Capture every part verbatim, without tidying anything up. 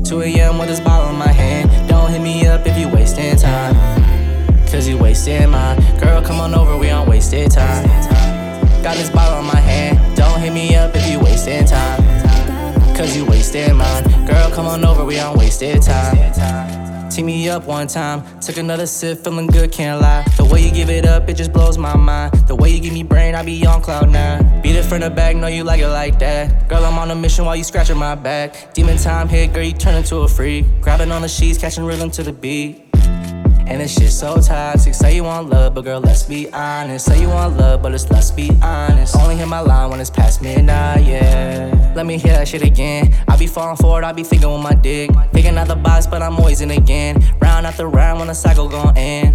two a.m. with this bottle in my hand. Don't hit me up if you wasting time, cause you wasting mine. Girl, come on over, we on wasted time. Got this bottle in my hand. Don't hit me up if you wasting time, cause you wasting mine. Girl, come on over, we on wasted time. Tee me up one time, took another sip, feeling good, can't lie. The way you give it up, it just blows my mind. The way you give me brain, I be on cloud nine. Beat it from the back, know you like it like that. Girl, I'm on a mission while you scratching my back. Demon time hit, girl, you turn into a freak. Grabbing on the sheets, catching rhythm to the beat. And this shit so toxic. Say you want love, but girl, let's be honest. Say you want love, but it's let's be honest. Only hit my line when it's past midnight, yeah. Let me hear that shit again. I be falling for it, I be thinking with my dick. Thinking out the box, but I'm always in again. Round after round when the cycle gon' end.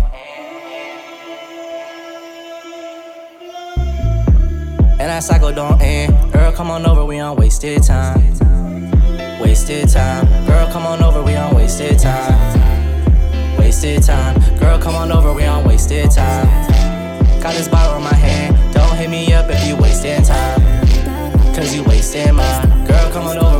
And that cycle don't end. Girl, come on over, we on wasted time. Wasted time. Girl, come on over, we on wasted time. Wasted time. Girl, come on over, we on wasted time. Got this bottle in my hand. Don't hit me up if you wasting time, cause you wasting mine. Girl, come on over.